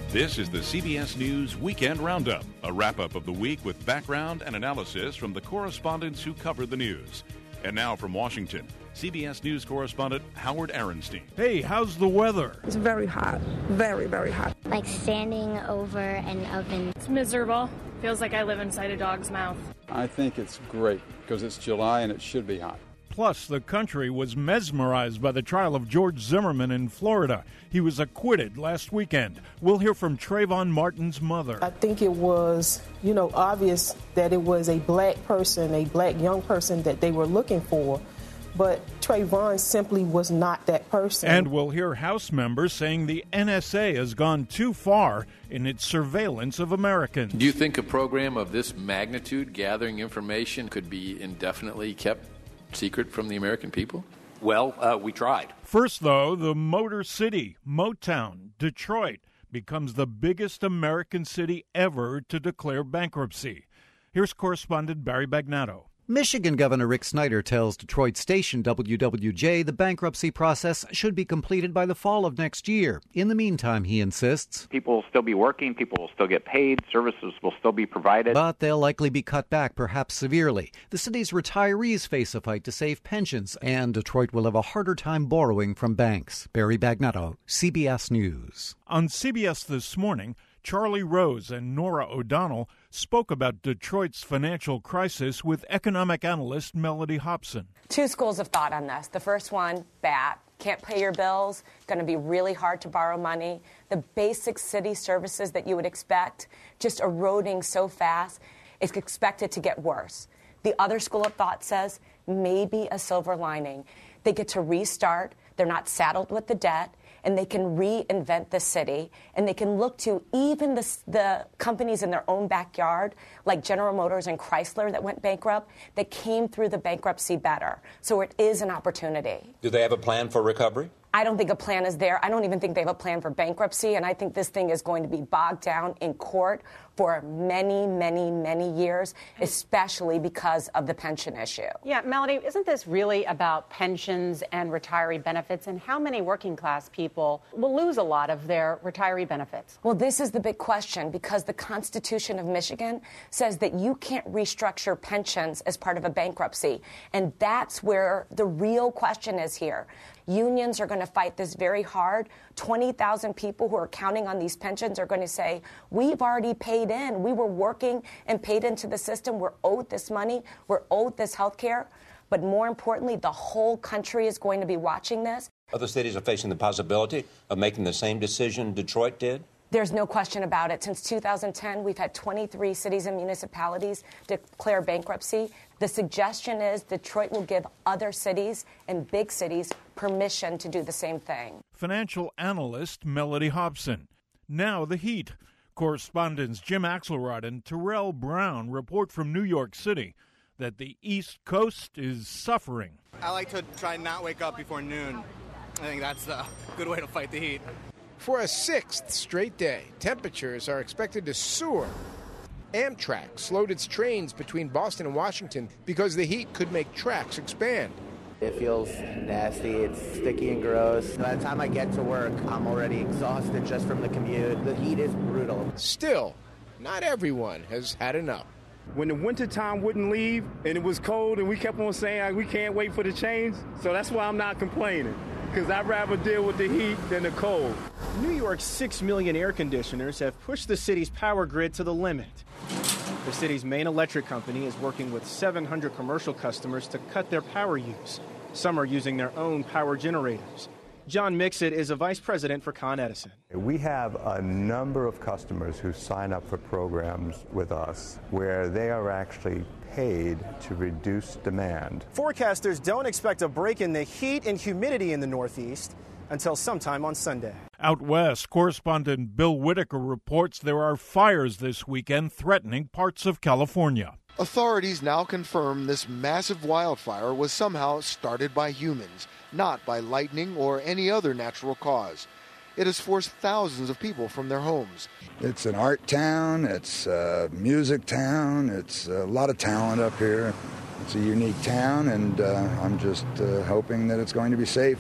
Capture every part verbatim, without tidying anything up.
This is the C B S News Weekend Roundup, a wrap-up of the week with background and analysis from the correspondents who cover the news. And now from Washington, C B S News correspondent Howard Aronstein. Hey, how's the weather? It's very hot. Very, very hot. Like standing over an oven. It's miserable. Feels like I live inside a dog's mouth. I think it's great because it's July and it should be hot. Plus, the country was mesmerized by the trial of George Zimmerman in Florida. He was acquitted last weekend. We'll hear from Trayvon Martin's mother. I think it was, you know, obvious that it was a black person, a black young person that they were looking for. But Trayvon simply was not that person. And we'll hear House members saying the N S A has gone too far in its surveillance of Americans. Do you think a program of this magnitude, gathering information, could be indefinitely kept secret from the American people? Well, uh, we tried. First, though, the Motor City, Motown, Detroit, becomes the biggest American city ever to declare bankruptcy. Here's correspondent Barry Bagnato. Michigan Governor Rick Snyder tells Detroit station W W J the bankruptcy process should be completed by the fall of next year. In the meantime, he insists, people will still be working, people will still get paid, services will still be provided. But they'll likely be cut back, perhaps severely. The city's retirees face a fight to save pensions, and Detroit will have a harder time borrowing from banks. Barry Bagnato, C B S News. On C B S This Morning, Charlie Rose and Nora O'Donnell spoke about Detroit's financial crisis with economic analyst Mellody Hobson. Two schools of thought on this. The first one, bad. Can't pay your bills, going to be really hard to borrow money. The basic city services that you would expect just eroding so fast, it's expected to get worse. The other school of thought says maybe a silver lining. They get to restart. They're not saddled with the debt. And they can reinvent the city, and they can look to even the, the companies in their own backyard, like General Motors and Chrysler that went bankrupt, that came through the bankruptcy better. So it is an opportunity. Do they have a plan for recovery? I don't think a plan is there. I don't even think they have a plan for bankruptcy, and I think this thing is going to be bogged down in court for many, many, many years, especially because of the pension issue. Yeah, Mellody, isn't this really about pensions and retiree benefits, and how many working class people will lose a lot of their retiree benefits? Well, this is the big question, because the Constitution of Michigan says that you can't restructure pensions as part of a bankruptcy, and that's where the real question is here. Unions are going to fight this very hard. twenty thousand people who are counting on these pensions are going to say, we've already paid in. We were working and paid into the system. We're owed this money. We're owed this health care. But more importantly, the whole country is going to be watching this. Other cities are facing the possibility of making the same decision Detroit did? There's no question about it. Since two thousand ten, we've had twenty-three cities and municipalities declare bankruptcy. The suggestion is Detroit will give other cities and big cities permission to do the same thing. Financial analyst Mellody Hobson. Now the heat. Correspondents Jim Axelrod and Terrell Brown report from New York City that the East Coast is suffering. I like to try and not wake up before noon. I think that's a good way to fight the heat. For a sixth straight day, temperatures are expected to soar. Amtrak slowed its trains between Boston and Washington because the heat could make tracks expand. It feels nasty, it's sticky and gross. By the time I get to work, I'm already exhausted just from the commute. The heat is brutal. Still, not everyone has had enough. When the wintertime wouldn't leave and it was cold and we kept on saying we can't wait for the change, so that's why I'm not complaining. Because I'd rather deal with the heat than the cold. New York's six million air conditioners have pushed the city's power grid to the limit. The city's main electric company is working with seven hundred commercial customers to cut their power use. Some are using their own power generators. John Mixit is a vice president for Con Edison. We have a number of customers who sign up for programs with us where they are actually paid to reduce demand. Forecasters don't expect a break in the heat and humidity in the Northeast until sometime on Sunday. Out west, correspondent Bill Whitaker reports there are fires this weekend threatening parts of California. Authorities now confirm this massive wildfire was somehow started by humans, not by lightning or any other natural cause. It has forced thousands of people from their homes. It's an art town, it's a music town, it's a lot of talent up here. It's a unique town, and uh, I'm just uh, hoping that it's going to be safe.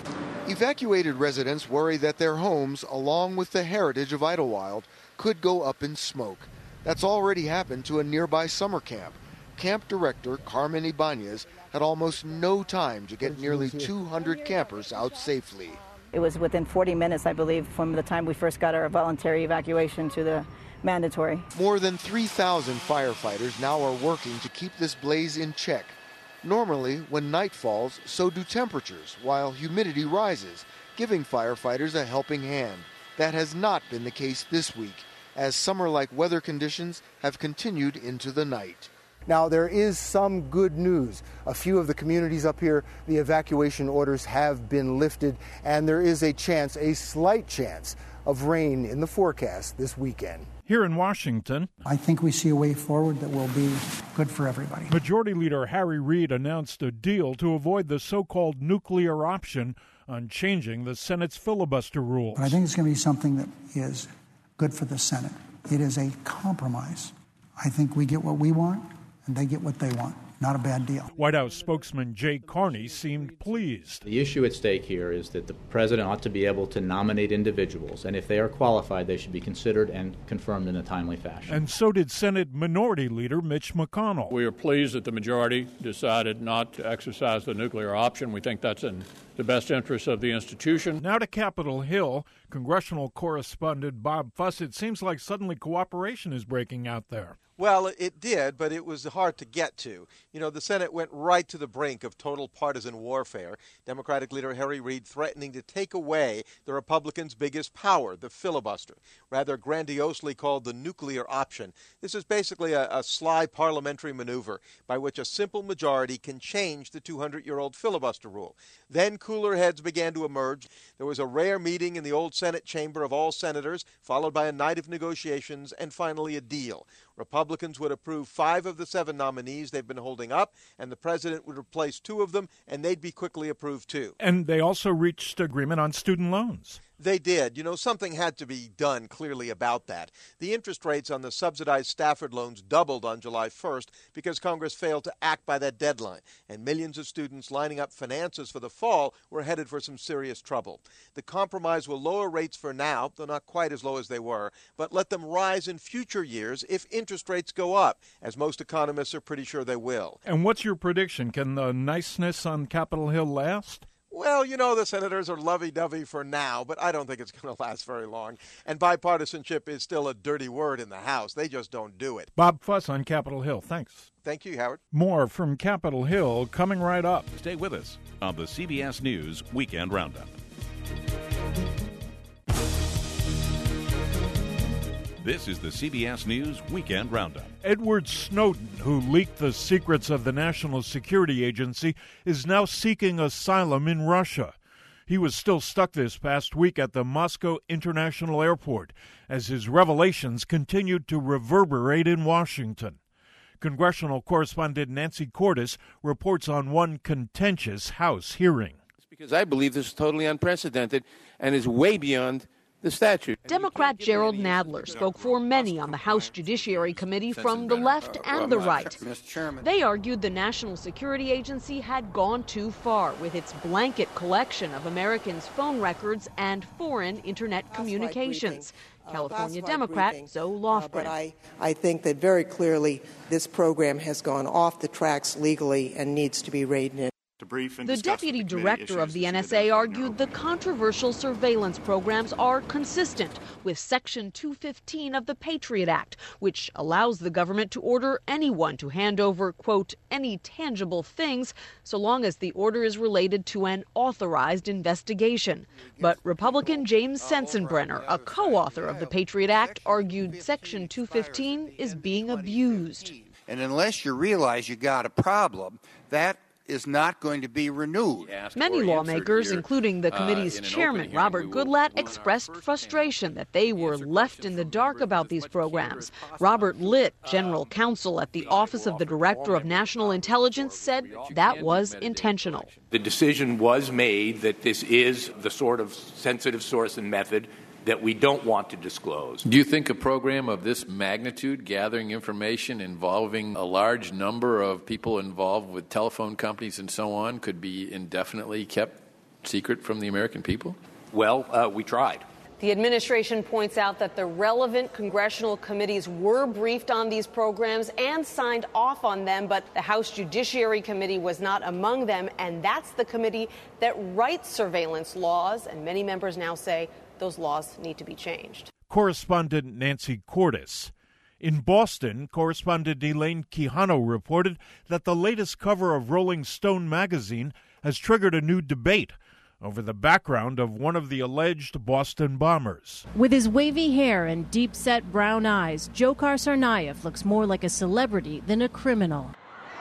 Evacuated residents worry that their homes, along with the heritage of Idlewild, could go up in smoke. That's already happened to a nearby summer camp. Camp director Carmen Ibanez had almost no time to get nearly two hundred campers out safely. It was within forty minutes, I believe, from the time we first got our voluntary evacuation to the mandatory. More than three thousand firefighters now are working to keep this blaze in check. Normally, when night falls, so do temperatures, while humidity rises, giving firefighters a helping hand. That has not been the case this week, as summer-like weather conditions have continued into the night. Now, there is some good news. A few of the communities up here, the evacuation orders have been lifted, and there is a chance, a slight chance, of rain in the forecast this weekend. Here in Washington, I think we see a way forward that will be good for everybody. Majority Leader Harry Reid announced a deal to avoid the so-called nuclear option on changing the Senate's filibuster rules. But I think it's going to be something that is good for the Senate. It is a compromise. I think we get what we want, and they get what they want. Not a bad deal. White House spokesman Jay Carney seemed pleased. The issue at stake here is that the president ought to be able to nominate individuals, and if they are qualified, they should be considered and confirmed in a timely fashion. And so did Senate Minority Leader Mitch McConnell. We are pleased that the majority decided not to exercise the nuclear option. We think that's in the best interest of the institution. Now to Capitol Hill, congressional correspondent Bob Fuss. It seems like suddenly cooperation is breaking out there. Well, it did, but it was hard to get to. You know, the Senate went right to the brink of total partisan warfare. Democratic leader Harry Reid threatening to take away the Republicans' biggest power, the filibuster, rather grandiosely called the nuclear option. This is basically a, a sly parliamentary maneuver by which a simple majority can change the two hundred year old filibuster rule. Then cooler heads began to emerge. There was a rare meeting in the old Senate chamber of all senators, followed by a night of negotiations, and finally a deal. Republicans would approve five of the seven nominees they've been holding up, and the president would replace two of them, and they'd be quickly approved too. And they also reached agreement on student loans. They did. You know, something had to be done clearly about that. The interest rates on the subsidized Stafford loans doubled on July first because Congress failed to act by that deadline, and millions of students lining up finances for the fall were headed for some serious trouble. The compromise will lower rates for now, though not quite as low as they were, but let them rise in future years if interest rates go up, as most economists are pretty sure they will. And what's your prediction? Can the niceness on Capitol Hill last? Well, you know, the senators are lovey-dovey for now, but I don't think it's going to last very long. And bipartisanship is still a dirty word in the House. They just don't do it. Bob Fuss on Capitol Hill. Thanks. Thank you, Howard. More from Capitol Hill coming right up. Stay with us on the C B S News Weekend Roundup. This is the C B S News Weekend Roundup. Edward Snowden, who leaked the secrets of the National Security Agency, is now seeking asylum in Russia. He was still stuck this past week at the Moscow International Airport as his revelations continued to reverberate in Washington. Congressional correspondent Nancy Cordes reports on one contentious House hearing. Because I believe this is totally unprecedented and is way beyond the statute. Democrat Gerald Nadler spoke for many on the House Judiciary Committee from the left and the right. They argued the National Security Agency had gone too far with its blanket collection of Americans' phone records and foreign Internet communications. California Democrat Zoe Lofgren. Uh, but I, I think that very clearly this program has gone off the tracks legally and needs to be reined in. The deputy director of the N S A argued the controversial surveillance programs are consistent with Section two fifteen of the Patriot Act, which allows the government to order anyone to hand over, quote, any tangible things, so long as the order is related to an authorized investigation. But Republican James Sensenbrenner, a co-author of the Patriot Act, argued Section two fifteen is being abused. And unless you realize you got a problem, that is not going to be renewed. Many lawmakers, including the committee's uh, chairman, Robert Goodlatte, expressed frustration that they were left in the dark about these programs. Robert Litt, general counsel at the Office of the Director of National Intelligence, said that was intentional. The decision was made that this is the sort of sensitive source and method that we don't want to disclose. Do you think a program of this magnitude, gathering information involving a large number of people involved with telephone companies and so on, could be indefinitely kept secret from the American people? Well, uh, we tried. The administration points out that the relevant congressional committees were briefed on these programs and signed off on them, but the House Judiciary Committee was not among them, and that's the committee that writes surveillance laws, and many members now say those laws need to be changed. Correspondent Nancy Cordes. In Boston, correspondent Elaine Quijano reported that the latest cover of Rolling Stone magazine has triggered a new debate over the background of one of the alleged Boston bombers. With his wavy hair and deep-set brown eyes, Dzhokhar Tsarnaev looks more like a celebrity than a criminal.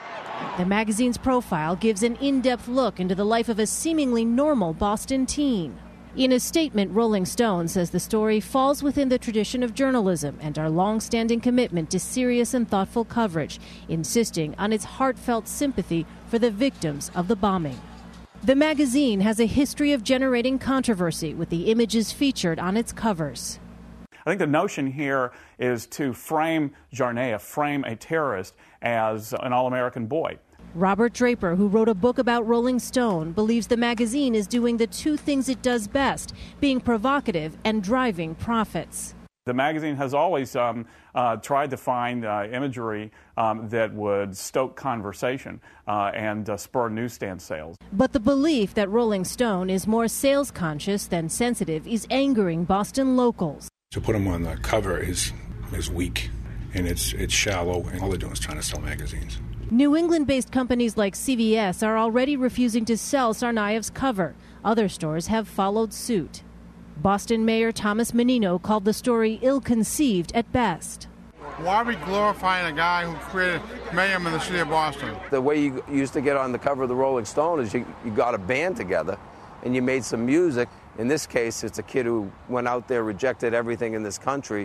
The magazine's profile gives an in-depth look into the life of a seemingly normal Boston teen. In a statement, Rolling Stone says the story falls within the tradition of journalism and our long-standing commitment to serious and thoughtful coverage, insisting on its heartfelt sympathy for the victims of the bombing. The magazine has a history of generating controversy with the images featured on its covers. I think the notion here is to frame Tsarnaev, frame a terrorist as an all-American boy. Robert Draper, who wrote a book about Rolling Stone, believes the magazine is doing the two things it does best, being provocative and driving profits. The magazine has always um, uh, tried to find uh, imagery um, that would stoke conversation uh, and uh, spur newsstand sales. But the belief that Rolling Stone is more sales conscious than sensitive is angering Boston locals. To put them on the cover is is weak, and it's it's shallow, and all they're doing is trying to sell magazines. New England-based companies like C V S are already refusing to sell Tsarnaev's cover. Other stores have followed suit. Boston Mayor Thomas Menino called the story ill-conceived at best. Why are we glorifying a guy who created mayhem in the city of Boston? The way you used to get on the cover of the Rolling Stone is you, you got a band together and you made some music. In this case, it's a kid who went out there, rejected everything in this country,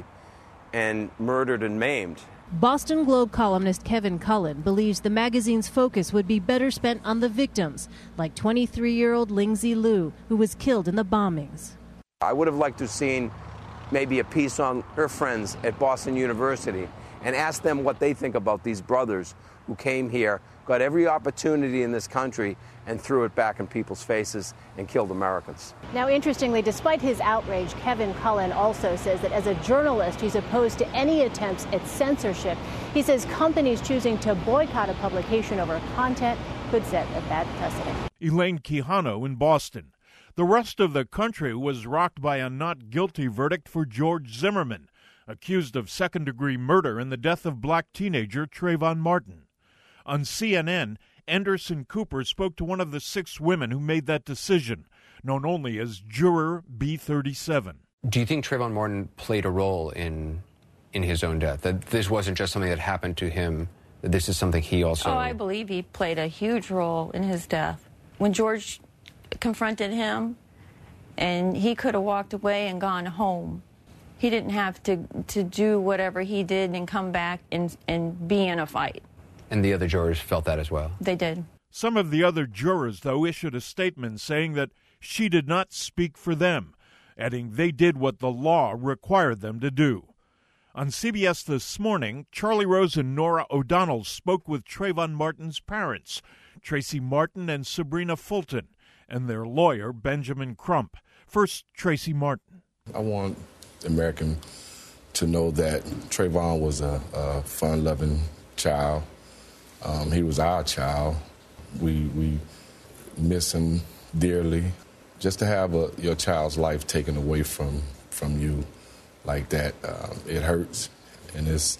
and murdered and maimed. Boston Globe columnist Kevin Cullen believes the magazine's focus would be better spent on the victims, like twenty-three-year-old Lingzi Lu, who was killed in the bombings. I would have liked to have seen maybe a piece on her friends at Boston University and ask them what they think about these brothers who came here, got every opportunity in this country, and threw it back in people's faces and killed Americans. Now, interestingly, despite his outrage, Kevin Cullen also says that as a journalist, he's opposed to any attempts at censorship. He says companies choosing to boycott a publication over content could set a bad precedent. Elaine Quijano in Boston. The rest of the country was rocked by a not guilty verdict for George Zimmerman, accused of second-degree murder in the death of black teenager Trayvon Martin. On C N N, Anderson Cooper spoke to one of the six women who made that decision, known only as Juror B thirty-seven. Do you think Trayvon Martin played a role in in his own death? That this wasn't just something that happened to him, that this is something he also... Oh, I believe he played a huge role in his death. When George confronted him, and he could have walked away and gone home. He didn't have to, to do whatever he did and come back and, and be in a fight. And the other jurors felt that as well? They did. Some of the other jurors, though, issued a statement saying that she did not speak for them, adding they did what the law required them to do. On C B S This Morning, Charlie Rose and Nora O'Donnell spoke with Trayvon Martin's parents, Tracy Martin and Sabrina Fulton, and their lawyer, Benjamin Crump. First, Tracy Martin. I want the American to know that Trayvon was a, a fun-loving child. Um, he was our child. We we miss him dearly. Just to have a, your child's life taken away from, from you like that, um, it hurts. And it's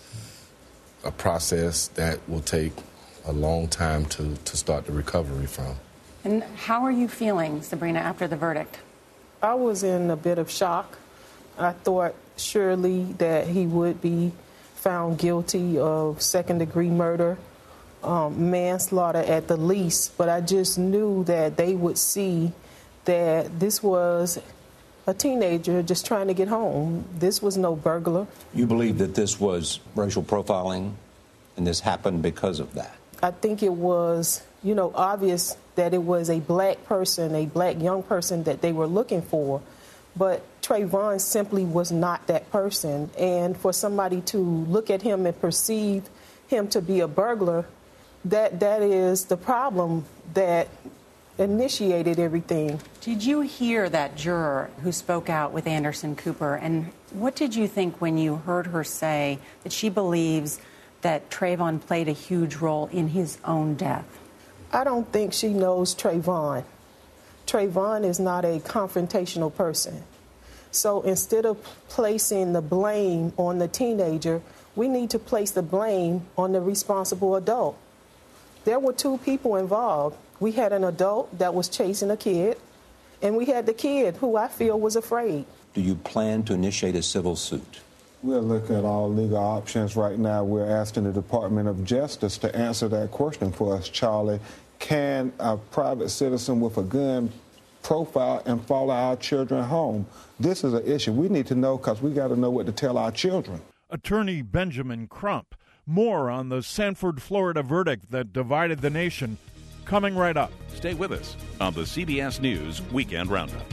a process that will take a long time to, to start the recovery from. And how are you feeling, Sabrina, after the verdict? I was in a bit of shock. I thought surely that he would be found guilty of second-degree murder, um, manslaughter at the least, but I just knew that they would see that this was a teenager just trying to get home. This was no burglar. You believe that this was racial profiling, and this happened because of that? I think it was, you know, obvious that it was a black person, a black young person that they were looking for. But Trayvon simply was not that person. And for somebody to look at him and perceive him to be a burglar, that that is the problem that initiated everything. Did you hear that juror who spoke out with Anderson Cooper, and what did you think when you heard her say that she believes that Trayvon played a huge role in his own death? I don't think she knows Trayvon. Trayvon is not a confrontational person. So instead of placing the blame on the teenager, we need to place the blame on the responsible adult. There were two people involved. We had an adult that was chasing a kid, and we had the kid who I feel was afraid. Do you plan to initiate a civil suit? We're looking at all legal options right now. We're asking the Department of Justice to answer that question for us, Charlie. Can a private citizen with a gun profile and follow our children home? This is an issue we need to know because we got to know what to tell our children. Attorney Benjamin Crump. More on the Sanford, Florida verdict that divided the nation coming right up. Stay with us on the C B S News Weekend Roundup.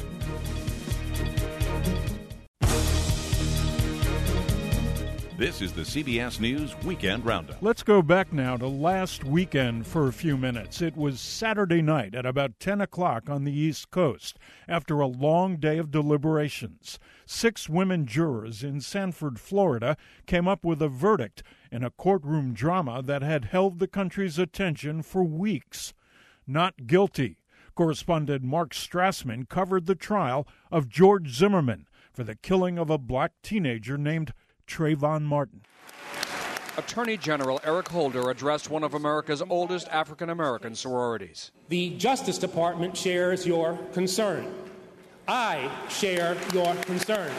This is the C B S News Weekend Roundup. Let's go back now to last weekend for a few minutes. It was Saturday night at about ten o'clock on the East Coast. After a long day of deliberations, six women jurors in Sanford, Florida, came up with a verdict in a courtroom drama that had held the country's attention for weeks. Not guilty. Correspondent Mark Strassman covered the trial of George Zimmerman for the killing of a black teenager named Trayvon Martin. Attorney General Eric Holder addressed one of America's oldest African-American sororities. The Justice Department shares your concern. I share your concern.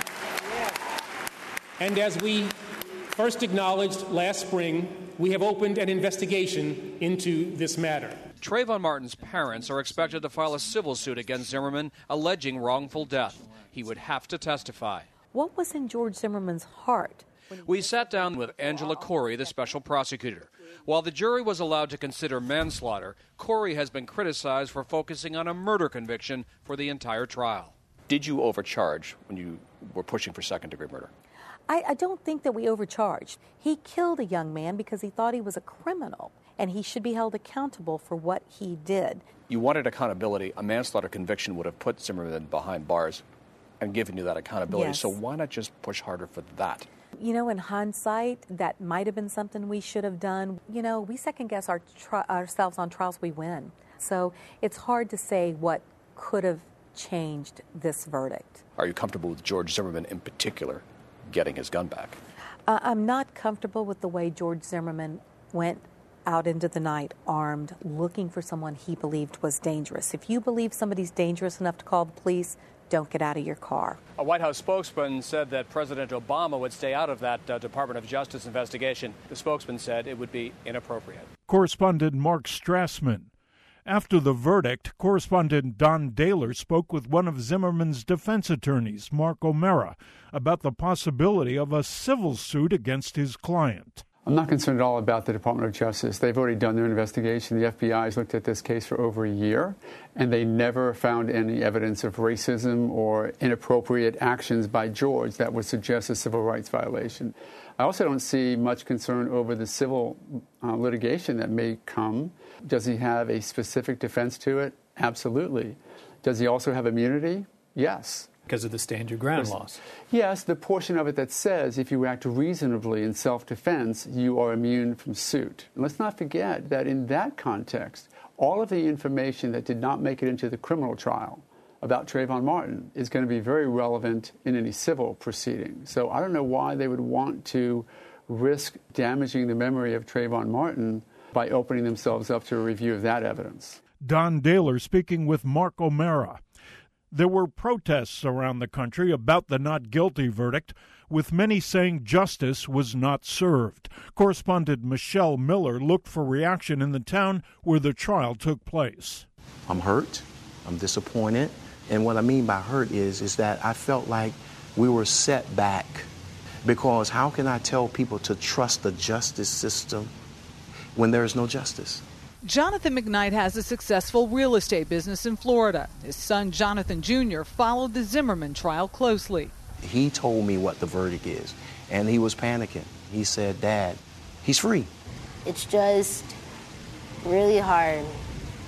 And as we first acknowledged last spring, we have opened an investigation into this matter. Trayvon Martin's parents are expected to file a civil suit against Zimmerman alleging wrongful death. He would have to testify. What was in George Zimmerman's heart? We sat down with Angela Corey, the special prosecutor. While the jury was allowed to consider manslaughter, Corey has been criticized for focusing on a murder conviction for the entire trial. Did you overcharge when you were pushing for second-degree murder? I, I don't think that we overcharged. He killed a young man because he thought he was a criminal, and he should be held accountable for what he did. You wanted accountability. A manslaughter conviction would have put Zimmerman behind bars and given you that accountability. Yes. So why not just push harder for that? You know, in hindsight, that might have been something we should have done. You know, we second-guess our tri- ourselves on trials we win. So it's hard to say what could have changed this verdict. Are you comfortable with George Zimmerman in particular getting his gun back? Uh, I'm not comfortable with the way George Zimmerman went out into the night armed, looking for someone he believed was dangerous. If you believe somebody's dangerous enough to call the police, don't get out of your car. A White House spokesman said that President Obama would stay out of that uh, Department of Justice investigation. The spokesman said it would be inappropriate. Correspondent Mark Strassman. After the verdict, correspondent Don Dahler spoke with one of Zimmerman's defense attorneys, Mark O'Mara, about the possibility of a civil suit against his client. I'm not concerned at all about the Department of Justice. They've already done their investigation. The F B I has looked at this case for over a year, and they never found any evidence of racism or inappropriate actions by George that would suggest a civil rights violation. I also don't see much concern over the civil uh, litigation that may come. Does he have a specific defense to it? Absolutely. Does he also have immunity? Yes. Because of the stand your ground laws. Yes, the portion of it that says if you act reasonably in self-defense, you are immune from suit. And let's not forget that in that context, all of the information that did not make it into the criminal trial about Trayvon Martin is going to be very relevant in any civil proceeding. So I don't know why they would want to risk damaging the memory of Trayvon Martin by opening themselves up to a review of that evidence. Don Dahler speaking with Mark O'Mara. There were protests around the country about the not guilty verdict, with many saying justice was not served. Correspondent Michelle Miller looked for reaction in the town where the trial took place. I'm hurt. I'm disappointed. And what I mean by hurt is, is that I felt like we were set back. Because how can I tell people to trust the justice system when there is no justice? Jonathan McKnight has a successful real estate business in Florida. His son, Jonathan Junior, followed the Zimmerman trial closely. He told me what the verdict is, and he was panicking. He said, Dad, he's free. It's just really hard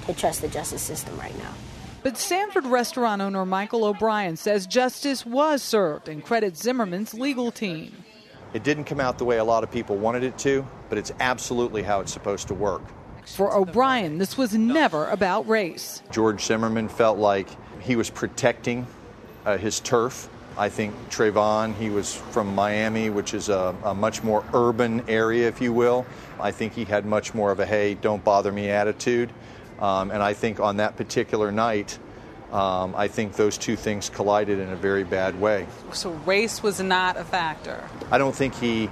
to trust the justice system right now. But Sanford restaurant owner Michael O'Brien says justice was served and credits Zimmerman's legal team. It didn't come out the way a lot of people wanted it to, but it's absolutely how it's supposed to work. For O'Brien, this was never about race. George Zimmerman felt like he was protecting uh, his turf. I think Trayvon, he was from Miami, which is a, a much more urban area, if you will. I think he had much more of a, hey, don't bother me attitude. Um, and I think on that particular night, um, I think those two things collided in a very bad way. So race was not a factor? I don't think he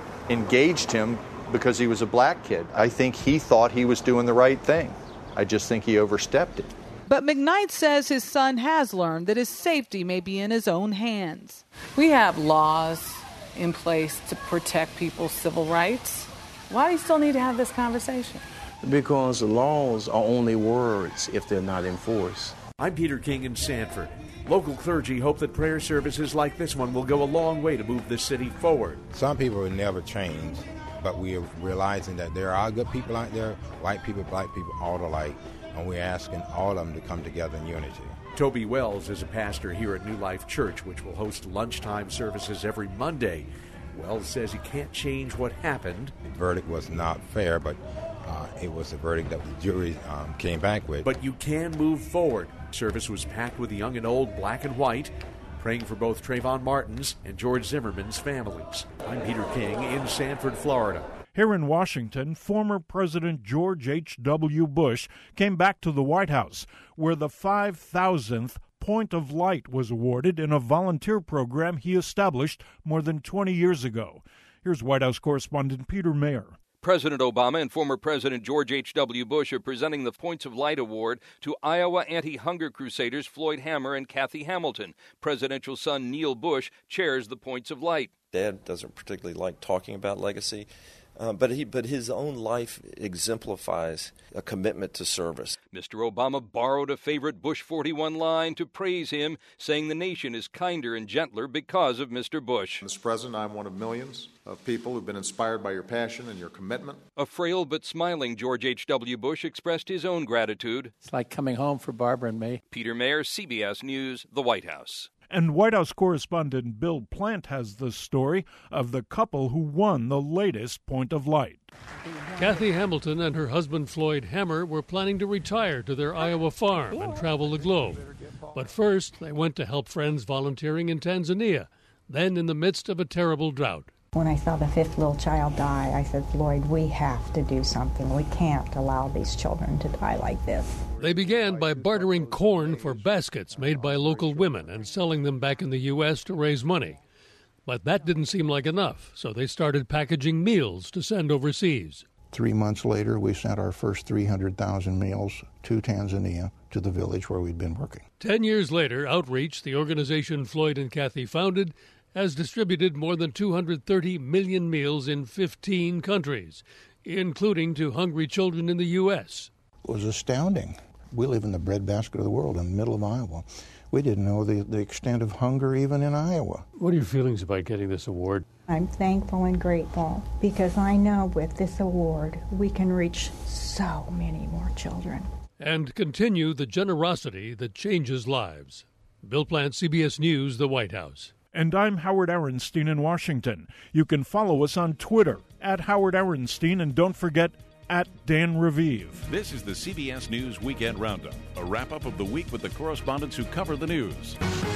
engaged him because he was a black kid. I think he thought he was doing the right thing. I just think he overstepped it. But McKnight says his son has learned that his safety may be in his own hands. We have laws in place to protect people's civil rights. Why do you still need to have this conversation? Because the laws are only words if they're not enforced. I'm Peter King in Sanford. Local clergy hope that prayer services like this one will go a long way to move the city forward. Some people will never change, but we are realizing that there are good people out there, white people, black people, all alike, and we're asking all of them to come together in unity. Toby Wells is a pastor here at New Life Church, which will host lunchtime services every Monday. Wells says he can't change what happened. The verdict was not fair, but uh, it was the verdict that the jury um, came back with. But you can move forward. Service was packed with young and old, black and white, praying for both Trayvon Martin's and George Zimmerman's families. I'm Peter King in Sanford, Florida. Here in Washington, former President George H W. Bush came back to the White House, where the five thousandth Point of Light was awarded in a volunteer program he established more than twenty years ago. Here's White House correspondent Peter Mayer. President Obama and former President George H W. Bush are presenting the Points of Light Award to Iowa anti-hunger crusaders Floyd Hammer and Kathy Hamilton. Presidential son Neil Bush chairs the Points of Light. Dad doesn't particularly like talking about legacy. Uh, but he, but his own life exemplifies a commitment to service. Mister Obama borrowed a favorite Bush forty-one line to praise him, saying the nation is kinder and gentler because of Mister Bush. Mister President, I'm one of millions of people who've been inspired by your passion and your commitment. A frail but smiling George H W. Bush expressed his own gratitude. It's like coming home for Barbara and me. Peter Mayer, C B S News, the White House. And White House correspondent Bill Plant has the story of the couple who won the latest Point of Light. Kathy Hamilton and her husband Floyd Hammer were planning to retire to their Iowa farm and travel the globe. But first, they went to help friends volunteering in Tanzania, then in the midst of a terrible drought. When I saw the fifth little child die, I said, Floyd, we have to do something. We can't allow these children to die like this. They began by bartering corn for baskets made by local women and selling them back in the U S to raise money. But that didn't seem like enough, so they started packaging meals to send overseas. Three months later, we sent our first three hundred thousand meals to Tanzania, to the village where we'd been working. Ten years later, Outreach, the organization Floyd and Kathy founded, has distributed more than two hundred thirty million meals in fifteen countries, including to hungry children in the U S. It was astounding. We live in the breadbasket of the world in the middle of Iowa. We didn't know the, the extent of hunger even in Iowa. What are your feelings about getting this award? I'm thankful and grateful because I know with this award we can reach so many more children. And continue the generosity that changes lives. Bill Plant, C B S News, the White House. And I'm Howard Aronstein in Washington. You can follow us on Twitter, at Howard Aronstein, and don't forget, at Dan Raviv. This is the C B S News Weekend Roundup, a wrap-up of the week with the correspondents who cover the news.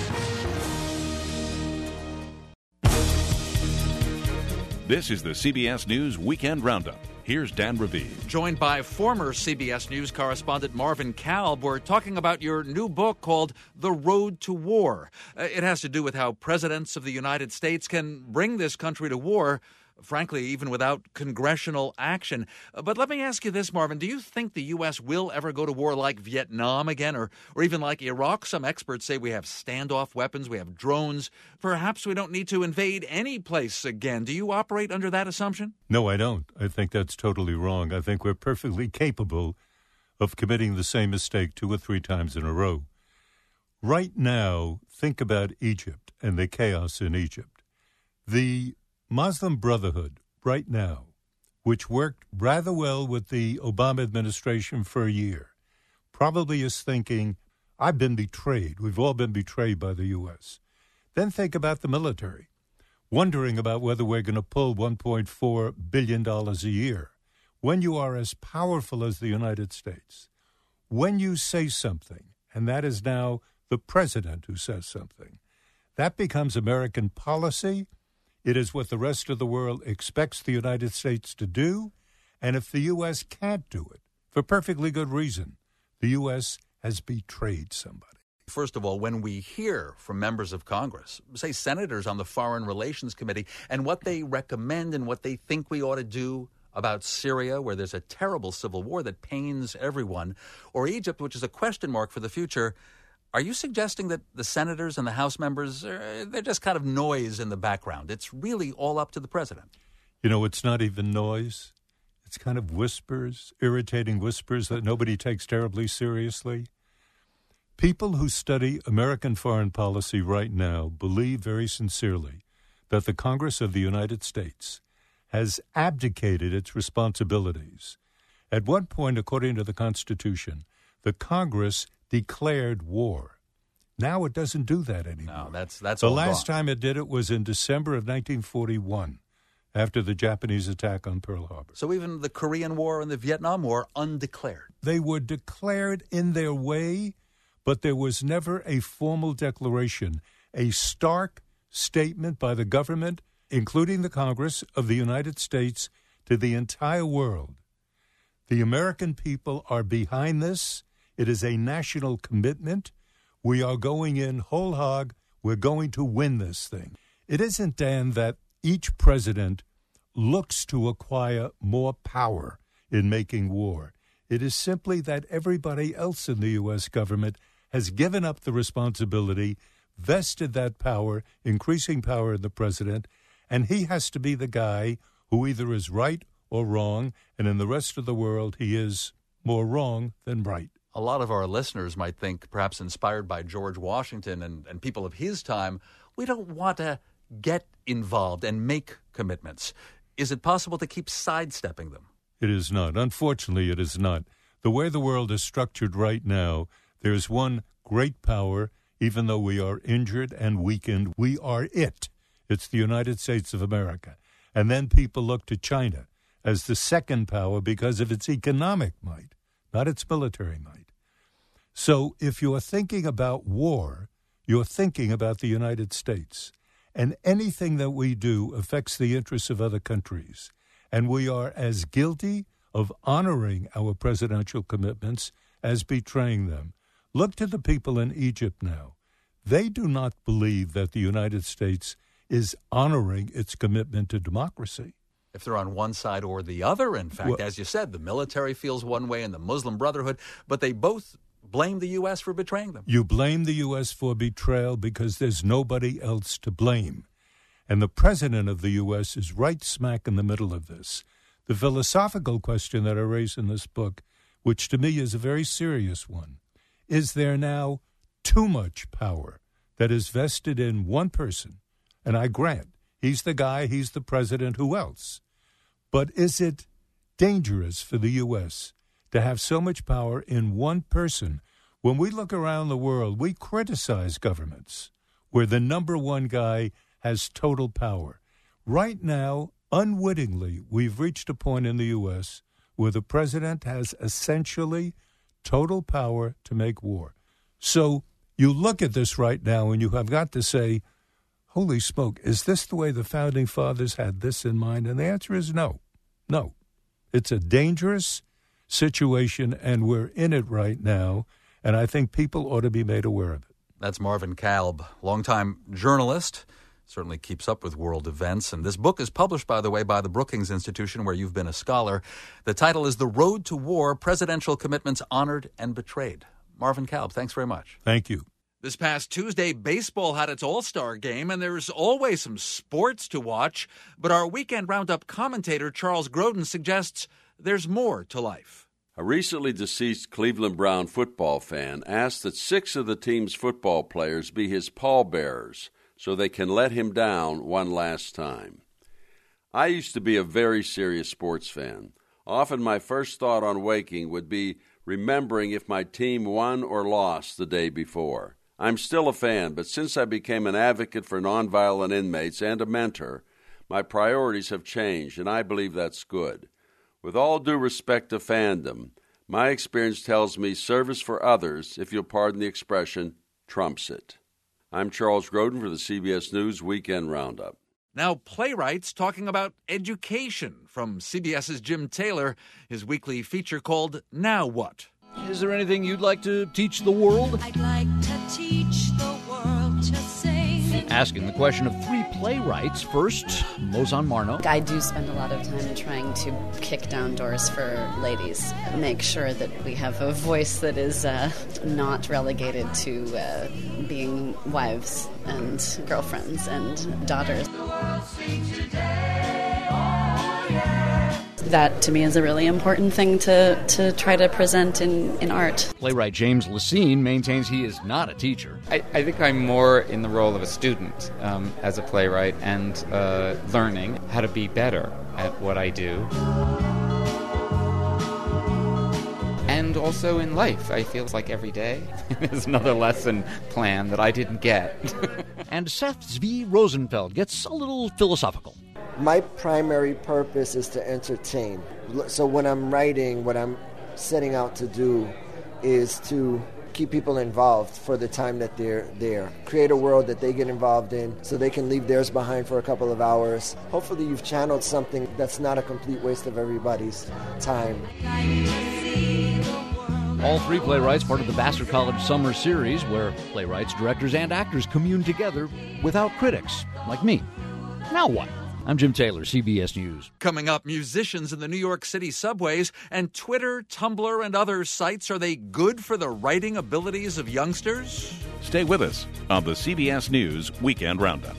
This is the C B S News Weekend Roundup. Here's Dan Raviv. Joined by former C B S News correspondent Marvin Kalb, we're talking about your new book called The Road to War. Uh, it has to do with how presidents of the United States can bring this country to war, frankly, even without congressional action. Uh, but let me ask you this, Marvin. Do you think the U S will ever go to war like Vietnam again, or, or even like Iraq? Some experts say we have standoff weapons, we have drones. Perhaps we don't need to invade any place again. Do you operate under that assumption? No, I don't. I think that's totally wrong. I think we're perfectly capable of committing the same mistake two or three times in a row. Right now, think about Egypt and the chaos in Egypt. The Muslim Brotherhood, right now, which worked rather well with the Obama administration for a year, probably is thinking, I've been betrayed. We've all been betrayed by the U S. Then think about the military, wondering about whether we're going to pull one point four billion dollars a year. When you are as powerful as the United States, when you say something, and that is now the president who says something, that becomes American policy. It is what the rest of the world expects the United States to do. And if the U S can't do it, for perfectly good reason, the U S has betrayed somebody. First of all, when we hear from members of Congress, say senators on the Foreign Relations Committee, and what they recommend and what they think we ought to do about Syria, where there's a terrible civil war that pains everyone, or Egypt, which is a question mark for the future, are you suggesting that the senators and the House members, are, they're just kind of noise in the background? It's really all up to the president. You know, it's not even noise. It's kind of whispers, irritating whispers that nobody takes terribly seriously. People who study American foreign policy right now believe very sincerely that the Congress of the United States has abdicated its responsibilities. At one point, according to the Constitution, the Congress declared war. Now it doesn't do that anymore. No, that's that's the all last gone. time it did it was in December of nineteen forty-one, after the Japanese attack on Pearl Harbor. So even the Korean War and the Vietnam War, undeclared. They were declared in their way, but there was never a formal declaration, a stark statement by the government, including the Congress of the United States, to the entire world. The American people are behind this. It is a national commitment. We are going in whole hog. We're going to win this thing. It isn't, Dan, that each president looks to acquire more power in making war. It is simply that everybody else in the U S government has given up the responsibility, vested that power, increasing power in the president, and he has to be the guy who either is right or wrong, and in the rest of the world, he is more wrong than right. A lot of our listeners might think, perhaps inspired by George Washington and, and people of his time, we don't want to get involved and make commitments. Is it possible to keep sidestepping them? It is not. Unfortunately, it is not. The way the world is structured right now, there is one great power. Even though we are injured and weakened, we are it. It's the United States of America. And then people look to China as the second power because of its economic might, not its military might. So if you're thinking about war, you're thinking about the United States. And anything that we do affects the interests of other countries. And we are as guilty of honoring our presidential commitments as betraying them. Look to the people in Egypt now. They do not believe that the United States is honoring its commitment to democracy. If they're on one side or the other, in fact, well, as you said, the military feels one way and the Muslim Brotherhood, but they both blame the U S for betraying them. You blame the U S for betrayal because there's nobody else to blame. And the president of the U S is right smack in the middle of this. The philosophical question that I raise in this book, which to me is a very serious one, is there now too much power that is vested in one person? And I grant, he's the guy, he's the president, who else? But is it dangerous for the U S to have so much power in one person? When we look around the world, we criticize governments where the number one guy has total power. Right now, unwittingly, we've reached a point in the U S where the president has essentially total power to make war. So you look at this right now and you have got to say, holy smoke, is this the way the Founding Fathers had this in mind? And the answer is no. No. It's a dangerous situation, and we're in it right now, and I think people ought to be made aware of it. That's Marvin Kalb, longtime journalist, certainly keeps up with world events. And this book is published, by the way, by the Brookings Institution, where you've been a scholar. The title is The Road to War, Presidential Commitments Honored and Betrayed. Marvin Kalb, thanks very much. Thank you. This past Tuesday, baseball had its all-star game, and there's always some sports to watch. But our weekend roundup commentator, Charles Grodin, suggests there's more to life. A recently deceased Cleveland Brown football fan asked that six of the team's football players be his pallbearers so they can let him down one last time. I used to be a very serious sports fan. Often my first thought on waking would be remembering if my team won or lost the day before. I'm still a fan, but since I became an advocate for nonviolent inmates and a mentor, my priorities have changed, and I believe that's good. With all due respect to fandom, my experience tells me service for others, if you'll pardon the expression, trumps it. I'm Charles Grodin for the C B S News Weekend Roundup. Now, playwrights talking about education from CBS's Jim Taylor, his weekly feature called Now What? Is there anything you'd like to teach the world? I'd like to teach the world to sing. Asking the question of three playwrights. First, Mozan Marno. I do spend a lot of time trying to kick down doors for ladies, make sure that we have a voice that is uh, not relegated to uh, being wives and girlfriends and daughters. That, to me, is a really important thing to, to try to present in, in art. Playwright James Lacine maintains he is not a teacher. I, I think I'm more in the role of a student um, as a playwright and uh, learning how to be better at what I do. And also in life, I feel like every day there's another lesson planned that I didn't get. And Seth Zvi Rosenfeld gets a little philosophical. My primary purpose is to entertain. So when I'm writing, what I'm setting out to do is to keep people involved for the time that they're there. Create a world that they get involved in so they can leave theirs behind for a couple of hours. Hopefully you've channeled something that's not a complete waste of everybody's time. All three playwrights part of the Vassar College Summer Series, where playwrights, directors, and actors commune together without critics, like me. Now what? I'm Jim Taylor, C B S News. Coming up, musicians in the New York City subways and Twitter, Tumblr, and other sites. Are they good for the writing abilities of youngsters? Stay with us on the C B S News Weekend Roundup.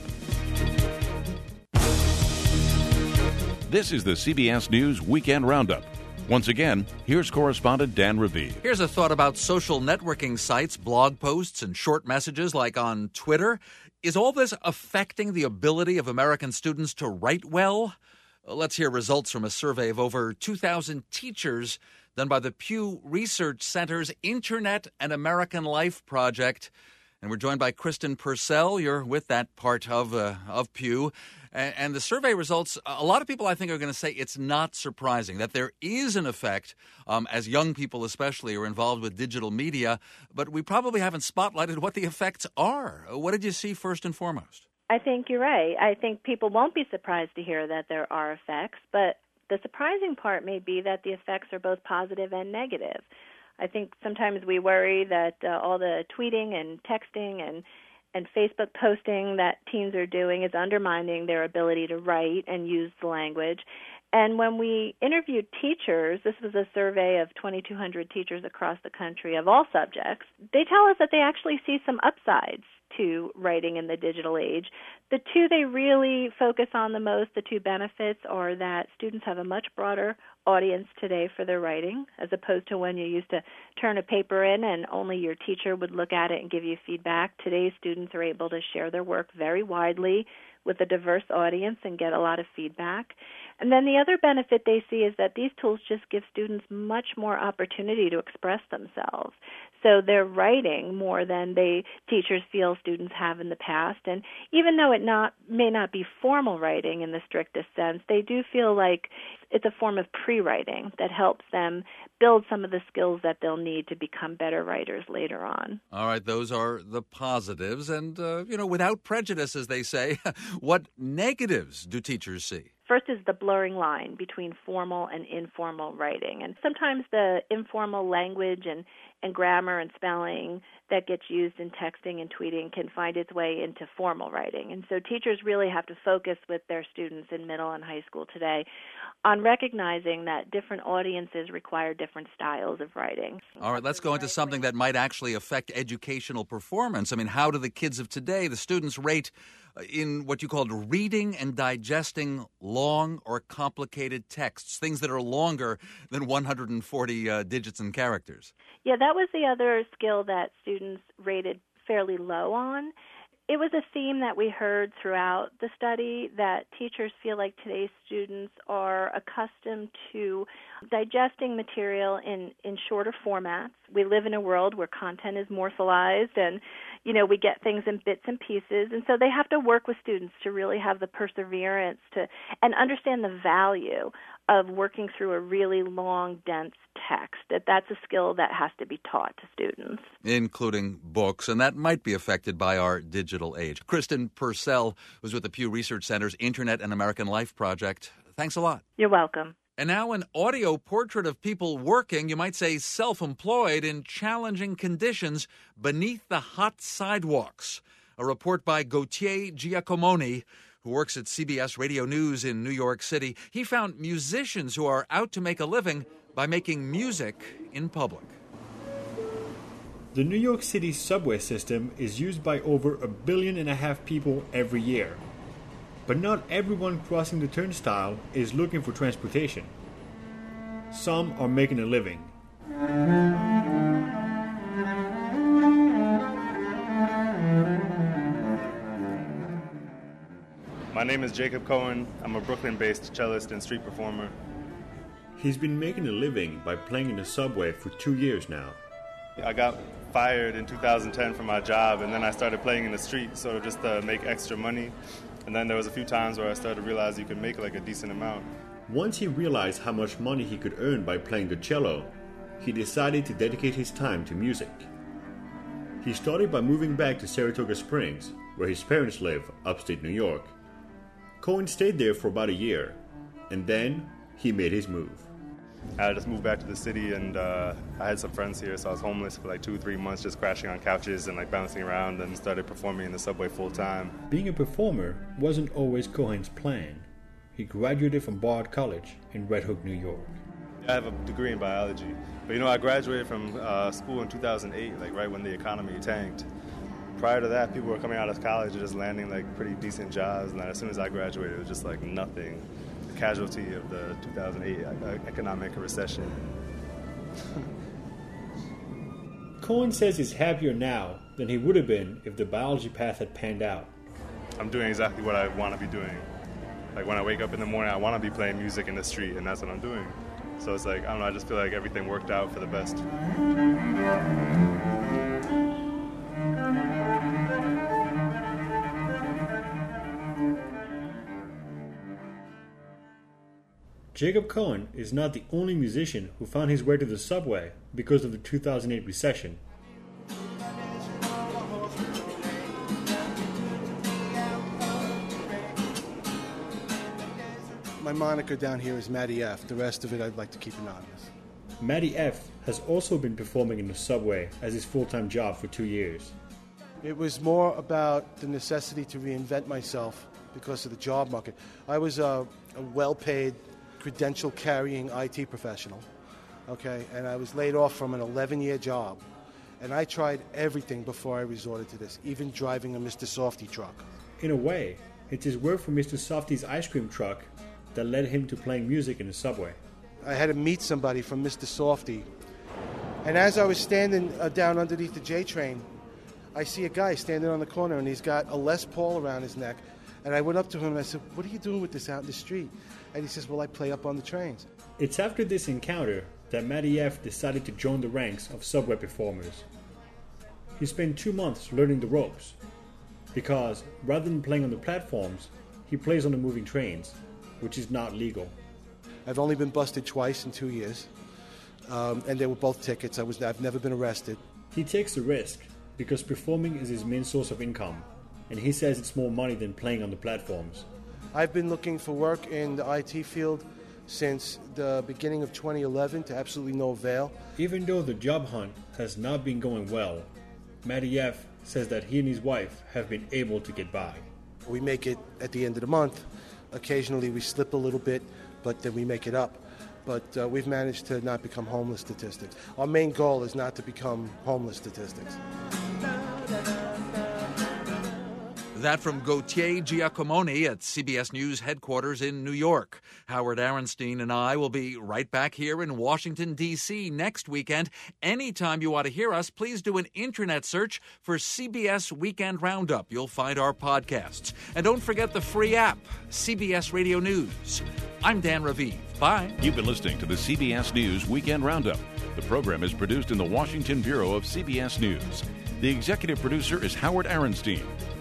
This is the C B S News Weekend Roundup. Once again, here's correspondent Dan Raviv. Here's a thought about social networking sites, blog posts, and short messages like on Twitter. Is all this affecting the ability of American students to write well? Let's hear results from a survey of over two thousand teachers done by the Pew Research Center's Internet and American Life Project. And we're joined by Kristen Purcell. You're with that part of uh, of Pew. And, and the survey results, a lot of people I think are going to say it's not surprising that there is an effect um, as young people especially are involved with digital media. But we probably haven't spotlighted what the effects are. What did you see first and foremost? I think you're right. I think people won't be surprised to hear that there are effects. But the surprising part may be that the effects are both positive and negative. I think sometimes we worry that uh, all the tweeting and texting and, and Facebook posting that teens are doing is undermining their ability to write and use the language. And when we interviewed teachers, this was a survey of twenty-two hundred teachers across the country of all subjects, they tell us that they actually see some upsides to writing in the digital age. The two they really focus on the most, the two benefits, are that students have a much broader audience today for their writing, as opposed to when you used to turn a paper in and only your teacher would look at it and give you feedback. Today's students are able to share their work very widely with a diverse audience and get a lot of feedback. And then the other benefit they see is that these tools just give students much more opportunity to express themselves. So they're writing more than they teachers feel students have in the past. And even though it not may not be formal writing in the strictest sense, they do feel like it's a form of pre-writing that helps them build some of the skills that they'll need to become better writers later on. All right, those are the positives. And, uh, you know, without prejudice, as they say, what negatives do teachers see? First is the blurring line between formal and informal writing. And sometimes the informal language and, and grammar and spelling that gets used in texting and tweeting can find its way into formal writing. And so teachers really have to focus with their students in middle and high school today on recognizing that different audiences require different styles of writing. All right, let's go into something that might actually affect educational performance. I mean, how do the kids of today, the students, rate in what you called reading and digesting long or complicated texts, things that are longer than one hundred forty uh, digits and characters? Yeah, that was the other skill that students rated fairly low on. It was a theme that we heard throughout the study, that teachers feel like today's students are accustomed to digesting material in, in shorter formats. We live in a world where content is morphalized and, you know, we get things in bits and pieces. And so they have to work with students to really have the perseverance to and understand the value of working through a really long, dense text. That that's a skill that has to be taught to students. Including books, and that might be affected by our digital age. Kristen Purcell was with the Pew Research Center's Internet and American Life Project. Thanks a lot. You're welcome. And now an audio portrait of people working, you might say self-employed, in challenging conditions beneath the hot sidewalks. A report by Gautier Giacomoni, who works at C B S Radio News in New York City. He found musicians who are out to make a living by making music in public. The New York City subway system is used by over a billion and a half people every year. But not everyone crossing the turnstile is looking for transportation. Some are making a living. My name is Jacob Cohen. I'm a Brooklyn-based cellist and street performer. He's been making a living by playing in the subway for two years now. I got fired in two thousand ten from my job, and then I started playing in the street sort of just to make extra money. And then there was a few times where I started to realize you could make like a decent amount. Once he realized how much money he could earn by playing the cello, he decided to dedicate his time to music. He started by moving back to Saratoga Springs, where his parents live, upstate New York. Cohen stayed there for about a year, and then he made his move. I just moved back to the city, and uh, I had some friends here, so I was homeless for like two, three months, just crashing on couches and like bouncing around, and started performing in the subway full time. Being a performer wasn't always Cohen's plan. He graduated from Bard College in Red Hook, New York. I have a degree in biology, but you know, I graduated from uh, school in two thousand eight, like right when the economy tanked. Prior to that, people were coming out of college and just landing like pretty decent jobs, and then as soon as I graduated, it was just like nothing. The casualty of the two thousand eight economic recession. Cohen says he's happier now than he would have been if the biology path had panned out. I'm doing exactly what I want to be doing. Like when I wake up in the morning, I want to be playing music in the street, and that's what I'm doing. So it's like, I don't know, I just feel like everything worked out for the best. Jacob Cohen is not the only musician who found his way to the subway because of the two thousand eight recession. My moniker down here is Matty F. The rest of it I'd like to keep anonymous. Matty F. has also been performing in the subway as his full-time job for two years. It was more about the necessity to reinvent myself because of the job market. I was a, a well-paid, credential-carrying I T professional, okay, and I was laid off from an eleven-year job. And I tried everything before I resorted to this, even driving a Mister Softy truck. In a way, it's his work for Mister Softy's ice cream truck that led him to playing music in the subway. I had to meet somebody from Mister Softy, and as I was standing uh, down underneath the J train, I see a guy standing on the corner, and he's got a Les Paul around his neck. And I went up to him and I said, "What are you doing with this out in the street?" And he says, "Well, I play up on the trains." It's after this encounter that Matty F. decided to join the ranks of subway performers. He spent two months learning the ropes, because rather than playing on the platforms, he plays on the moving trains, which is not legal. I've only been busted twice in two years, um, and they were both tickets. I was, I've never been arrested. He takes the risk because performing is his main source of income, and he says it's more money than playing on the platforms. I've been looking for work in the I T field since the beginning of twenty eleven to absolutely no avail. Even though the job hunt has not been going well, Matty F. says that he and his wife have been able to get by. We make it at the end of the month. Occasionally we slip a little bit, but then we make it up. But uh, we've managed to not become homeless statistics. Our main goal is not to become homeless statistics. That from Gautier Giacomoni at C B S News headquarters in New York. Howard Arenstein and I will be right back here in Washington, D C next weekend. Anytime you want to hear us, please do an internet search for C B S Weekend Roundup. You'll find our podcasts. And don't forget the free app, C B S Radio News. I'm Dan Raviv. Bye. You've been listening to the C B S News Weekend Roundup. The program is produced in the Washington Bureau of C B S News. The executive producer is Howard Arenstein.